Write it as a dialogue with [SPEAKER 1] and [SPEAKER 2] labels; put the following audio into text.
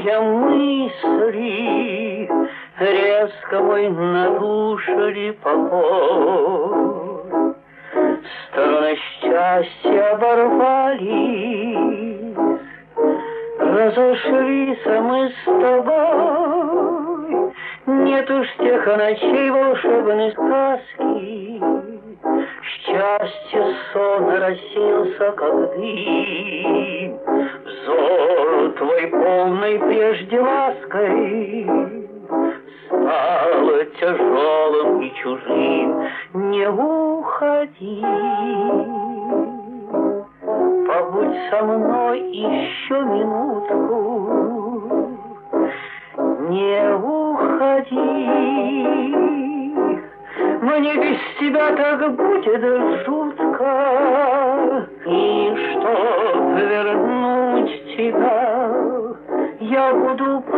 [SPEAKER 1] Чужие мысли резко мой нарушили покой. Стороны счастья оборвались, разошлись мы с тобой. Нет уж тех ночей волшебной сказки, счастье сон рассеялся, как дым. Взор твой полный прежде лаской стало тяжелым и чужим. Не уходи, побудь со мной еще минутку. Не уходи, мне без тебя так будет жутко. И чтоб вернуть тебя, я буду